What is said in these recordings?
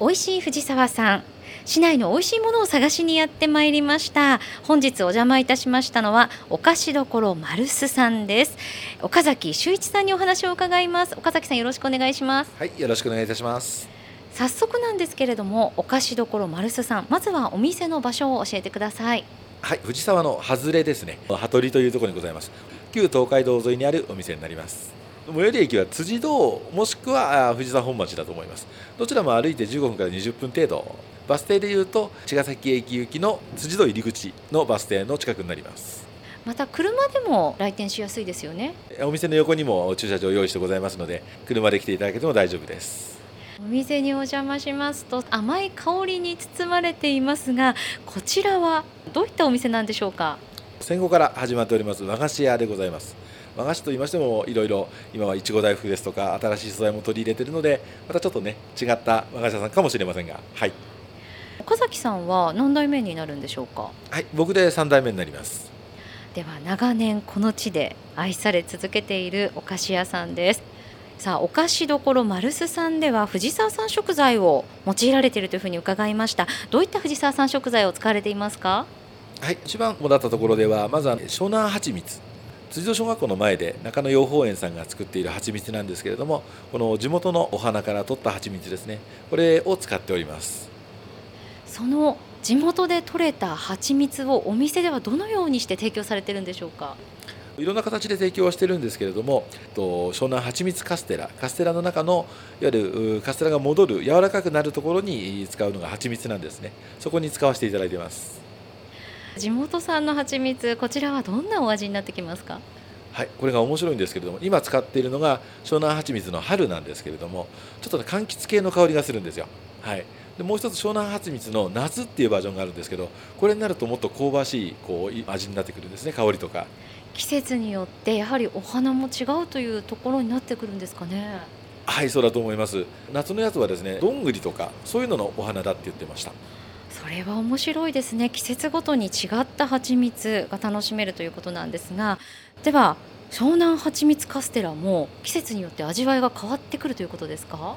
美味しい藤沢さん、市内の美味しいものを探しにやってまいりました。本日お邪魔いたしましたのはお菓子どころマルスさんです。岡崎修一さんにお話を伺います。岡崎さん、よろしくお願いします。 はい、よろしくお願いいたします。 早速なんですけれども、お菓子どころマルスさん、まずはお店の場所を教えてください。 はい、藤沢の外れですね、羽鳥というところにございます。旧東海道沿いにあるお店になります。最寄り駅は辻堂もしくは藤沢本町だと思います。どちらも歩いて15分から20分程度。バス停でいうと茅ヶ崎駅行きの辻堂入り口のバス停の近くになります。 また車でも来店しやすいですよね。 お店の横にも駐車場を用意してございますので、車で来ていただけても大丈夫です。 お店にお邪魔しますと、甘い香りに包まれていますが、こちらはどういったお店なんでしょうか。 戦後から始まっております和菓子屋でございます。和菓子といいましてもいろいろ今はいちご大福ですとか新しい素材も取り入れているので、またちょっとね違った和菓子屋さんかもしれませんが、はい、 岡崎さんは何代目になるんでしょうか。 はい、僕で3代目になります。 では長年この地で愛され続けているお菓子屋さんです。さあ、お菓子どころマルスさんでは藤沢産食材を用いられているというふうに伺いました。どういった藤沢産食材を使われていますか。 はい、一番主だったところではまずは湘南はちみつ、辻堂小学校の前で中野養蜂園さんが作っている蜂蜜なんですけれども、この地元のお花から取った蜂蜜ですね、これを使っております。 その地元で採れた蜂蜜をお店ではどのようにして提供されているんでしょうか。 いろんな形で提供はしてるんですけれども、湘南はちみつカステラ、カステラの中のいわゆるカステラが戻る柔らかくなるところに使うのがはちみつなんですね。そこに使わせていただいています。 地元産の蜂蜜、こちらはどんなお味になってきますか。 はい、これが面白いんですけれども、今使っているのが湘南はちみつの春なんですけれども、ちょっとね柑橘系の香りがするんですよ。はい、でもう一つ湘南はちみつの夏っていうバージョンがあるんですけど、これになるともっと香ばしい味になってくるんですね、香りとか。 季節によってやはりお花も違うというところになってくるんですかね。 はい、そうだと思います。夏のやつはですね、どんぐりとかそういうののお花だって言ってました。 それは面白いですね。季節ごとに違った蜂蜜が楽しめるということなんですが、では湘南蜂蜜カステラも季節によって味わいが変わってくるということですか。 はい、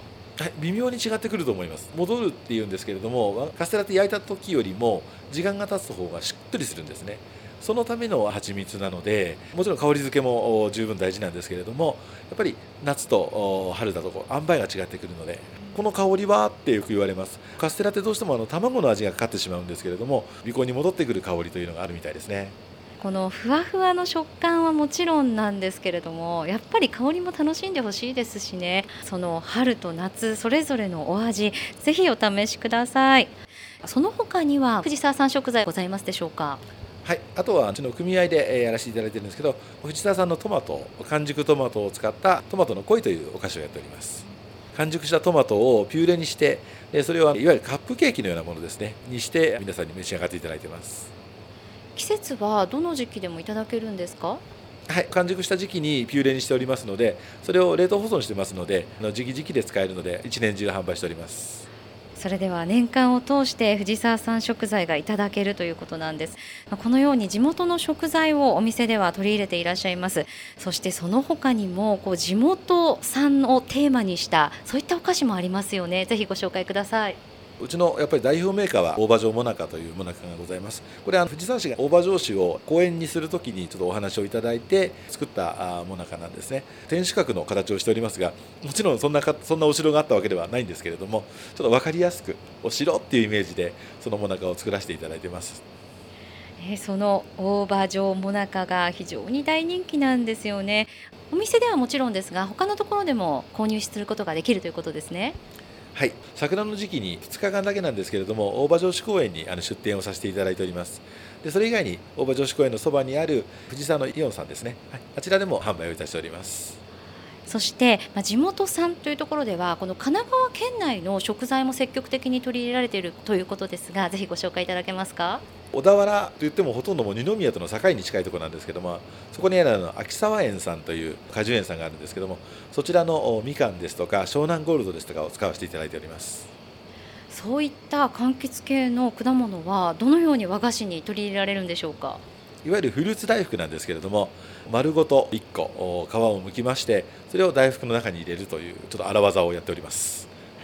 微妙に違ってくると思います。戻るっていうんですけれども、カステラって焼いた時よりも時間が経つ方がしっとりするんですね。そのための蜂蜜なので、もちろん香り付けも十分大事なんですけれども、やっぱり夏と春だと塩梅が違ってくるので、この香りはってよく言われます。カステラってどうしても卵の味がかかってしまうんですけれども、尾行に戻ってくる香りというのがあるみたいですね。 このふわふわの食感はもちろんなんですけれども、やっぱり香りも楽しんでほしいですしね。その春と夏それぞれのお味、ぜひお試しください。その他には藤沢産食材ございますでしょうか。 はい、あとはうちの組合でやらせていただいているんですけど、藤沢産のトマト、完熟トマトを使ったトマトの恋というお菓子をやっております。完熟したトマトをピューレにして、それをいわゆるカップケーキのようなものですねにして皆さんに召し上がっていただいています。 季節はどの時期でもいただけるんですか。 はい、完熟した時期にピューレにしておりますので、それを冷凍保存してますので、時期時期で使えるので一年中販売しております。 それでは年間を通して藤沢産食材がいただけるということなんです。このように地元の食材をお店では取り入れていらっしゃいます。そしてその他にも地元産をテーマにしたそういったお菓子もありますよね。ぜひご紹介ください。 うちのやっぱり代表メーカーは大葉城もなかというもなかがございます。これは藤沢市が大葉城市を公園にするときにちょっとお話をいただいて作ったもなかなんですね。天守閣の形をしておりますが、もちろんそんなお城があったわけではないんですけれども、ちょっと分かりやすくお城っていうイメージでそのもなかを作らせていただいています。 その大葉状もなかが非常に大人気なんですよね。お店ではもちろんですが、他のところでも購入することができるということですね。 はい、桜の時期に2日間だけなんですけれども、大葉城址公園に出店をさせていただいております。でそれ以外に大葉城址公園のそばにある藤沢のイオンさんですね、はい、あちらでも販売をいたしております。 そして、地元産というところではこの神奈川県内の食材も積極的に取り入れられているということですが、ぜひご紹介いただけますか。 小田原といってもほとんどもう二宮との境に近いところなんですけども、そこにある秋沢園さんという果樹園さんがあるんですけども、そちらのみかんですとか湘南ゴールドですとかを使わせていただいております。 そういった柑橘系の果物はどのように和菓子に取り入れられるんでしょうか。 いわゆるフルーツ大福なんですけれども、丸ごと1個皮を剥きまして、それを大福の中に入れるというちょっと荒技をやっております。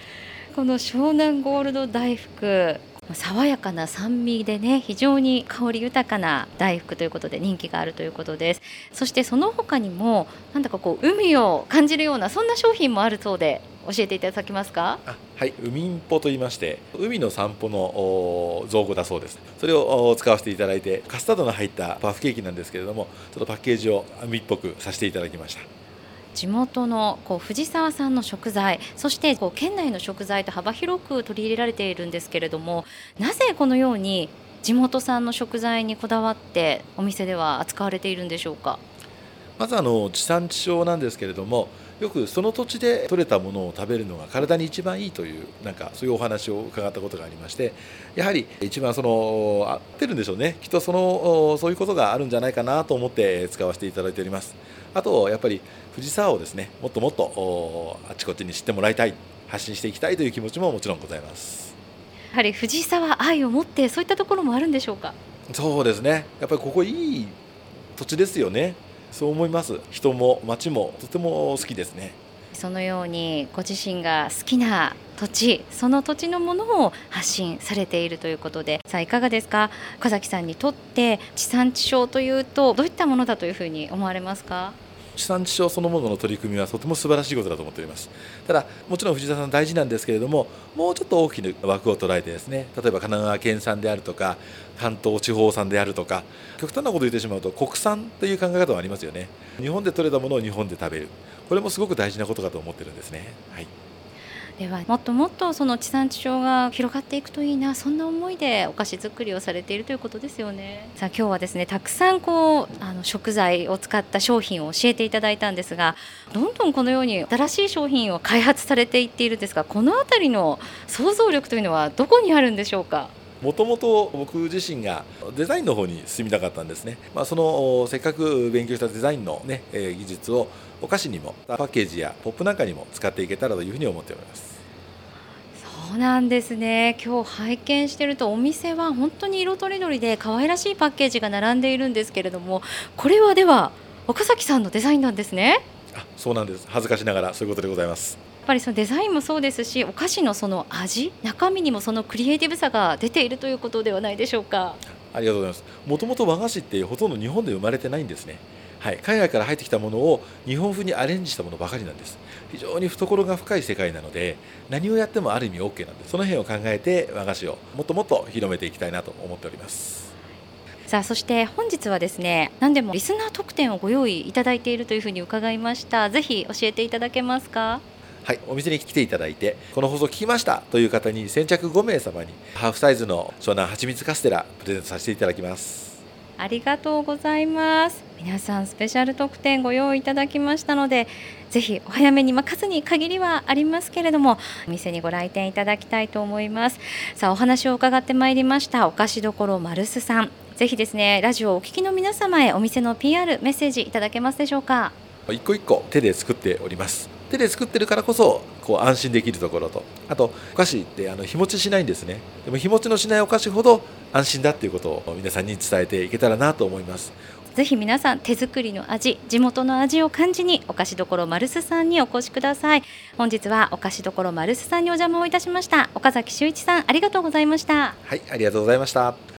この湘南ゴールド大福、爽やかな酸味でね、非常に香り豊かな大福ということで人気があるということです。そしてその他にもなんだかこう海を感じるようなそんな商品もあるそうで、教えていただけますか？ はい、海んぽと言いまして、海の散歩の造語だそうです。それを使わせていただいて、カスタードが入ったパフケーキなんですけれども、ちょっとパッケージを海っぽくさせていただきました。 地元の藤沢産の食材、そして県内の食材と幅広く取り入れられているんですけれども、なぜこのように地元産の食材にこだわってお店では扱われているんでしょうか？ まず地産地消なんですけれども、よくその土地で採れたものを食べるのが体に一番いいというそういうお話を伺ったことがありまして、やはり一番合ってるんでしょうね。きっとそういうことがあるんじゃないかなと思って使わせていただいております。あとやっぱり藤沢をですね、もっともっとあちこちに知ってもらいたい、発信していきたいという気持ちももちろんございます。 やはり藤沢愛を持って、そういったところもあるんでしょうか？ そうですね、やっぱりここいい土地ですよね。そう思います。人も街もとても好きですね。 そのようにご自身が好きな土地、その土地のものを発信されているということで、さあいかがですか？岡崎さんにとって地産地消というとどういったものだというふうに思われますか？ 地産地消そのものの取り組みはとても素晴らしいことだと思っております。ただもちろん藤沢さん大事なんですけれども、もうちょっと大きな枠を捉えてですね、例えば神奈川県産であるとか関東地方産であるとか、極端なことを言ってしまうと国産という考え方もありますよね。日本で採れたものを日本で食べる、これもすごく大事なことかと思ってるんですね。はい。 ではもっともっとその地産地消が広がっていくといいな、そんな思いでお菓子作りをされているということですよね。さあ今日はですね、たくさん食材を使った商品を教えていただいたんですが、どんどんこのように新しい商品を開発されていっているんですが、このあたりの想像力というのはどこにあるんでしょうか？ もともと僕自身がデザインの方に進みたかったんですね。せっかく勉強したデザインの、技術をお菓子にもパッケージやポップなんかにも使っていけたらというふうに思っております。 そうなんですね。今日拝見しているとお店は本当に色とりどりで可愛らしいパッケージが並んでいるんですけれども、これはでは岡崎さんのデザインなんですね。 そうなんです。恥ずかしながらそういうことでございます。 やっぱりそのデザインもそうですし、お菓子のその味、中身にもそのクリエイティブさが出ているということではないでしょうか。 ありがとうございます。もともと和菓子ってほとんど日本で生まれてないんですね。はい、海外から入ってきたものを日本風にアレンジしたものばかりなんです。非常に懐が深い世界なので、何をやってもある意味 OK なんです。その辺を考えて和菓子をもっともっと広めていきたいなと思っております。 さあそして本日はですね、何でもリスナー特典をご用意いただいているというふうに伺いました。ぜひ教えていただけますか？ はい、お店に来ていただいて、この放送聞きましたという方に先着5名様にハーフサイズの湘南はちみつカステラプレゼントさせていただきます。 ありがとうございます。皆さんスペシャル特典ご用意いただきましたので、ぜひお早めに、数に限りはありますけれども、お店にご来店いただきたいと思います。さあお話を伺ってまいりましたお菓子どころマルスさん、ぜひですね、ラジオをお聞きの皆様へお店の PR メッセージいただけますでしょうか？ 一個一個手で作っております。手で作ってるからこそ安心できるところと、あとお菓子って日持ちしないんですね。でも日持ちのしないお菓子ほど安心だっていうことを皆さんに伝えていけたらなと思います。 ぜひ皆さん手作りの味、地元の味を感じにお菓子どころマルスさんにお越しください。本日はお菓子どころマルスさんにお邪魔をいたしました。岡崎修一さん、ありがとうございました。 はい、ありがとうございました。